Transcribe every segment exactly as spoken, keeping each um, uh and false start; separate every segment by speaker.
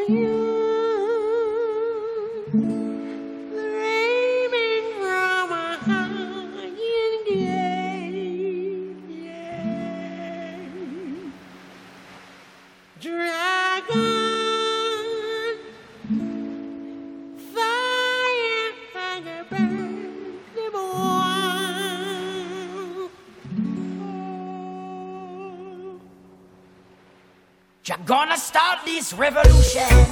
Speaker 1: You're gonna start this revolution.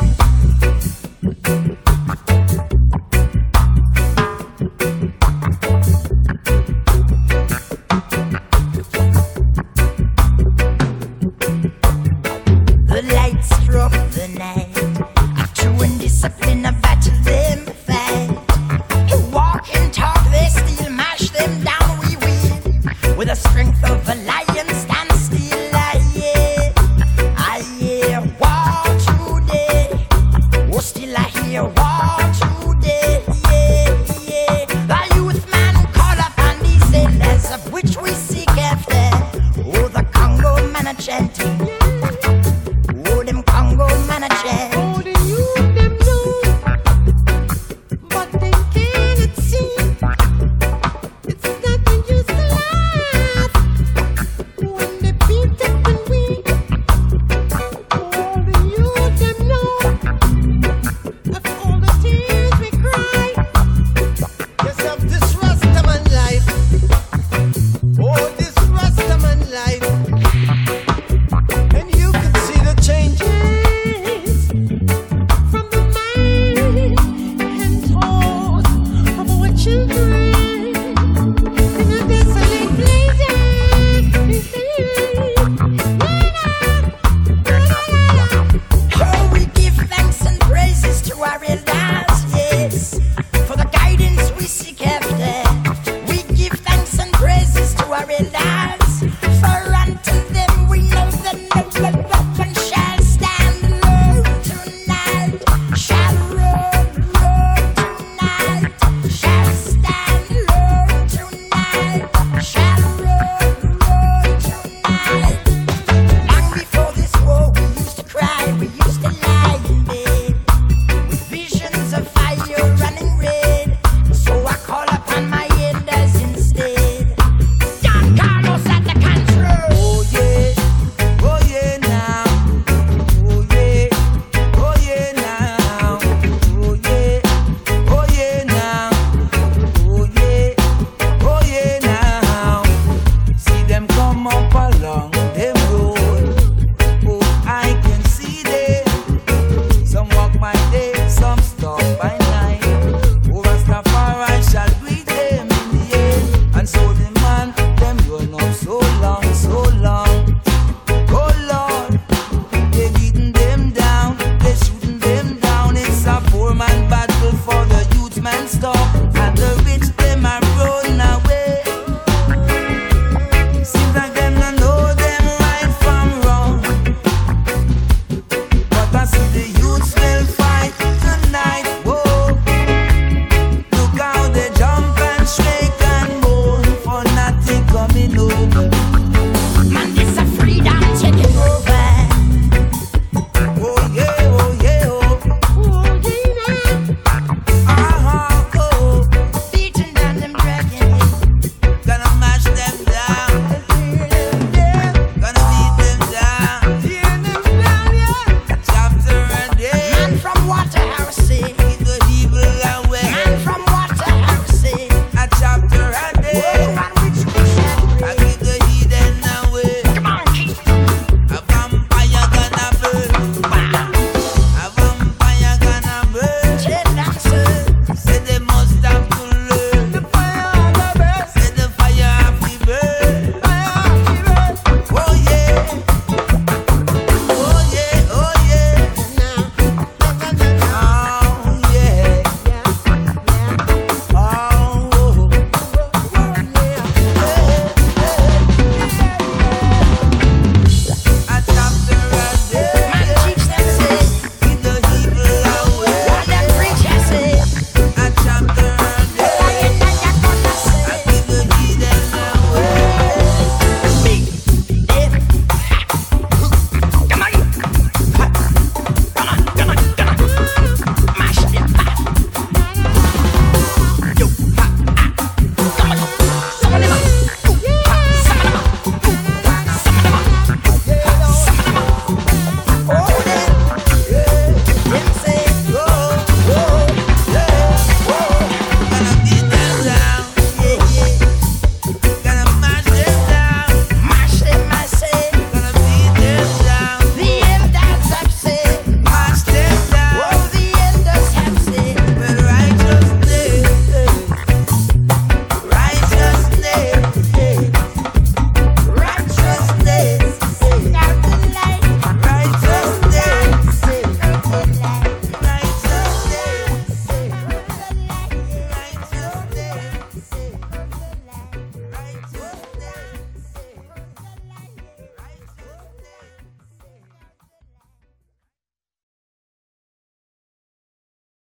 Speaker 1: The light struck the night. A true and discipline, a battle them fight. Walk and talk, they still mash them down. We win with the strength of a lion. Stand still, I yeah, I hear war today. Oh, still I hear war today. Yeah, yeah. The youth man who call upon these elders of which we seek after. Oh, the Congo man a chanting. Oh, them Congo man a chant.
Speaker 2: Oh, the youth them know, but they cannot see. It's not the use to laugh when they beat up and we. Oh, the youth them know of all the tears we cry.
Speaker 3: Yes, of this Rastaman life. Oh, this Rastaman life. And you can see the changes.
Speaker 2: From the mind and thoughts of our children in a desolate place.
Speaker 1: Oh, we give thanks and praises to our elders, yes, for the guidance we seek after. We give thanks and praises to our elders, for unto them we know that no weapon shall stand alone tonight. Shall roll, roll tonight. Shall stand alone tonight. Shall roll, roll tonight. Long before this war we used to cry, we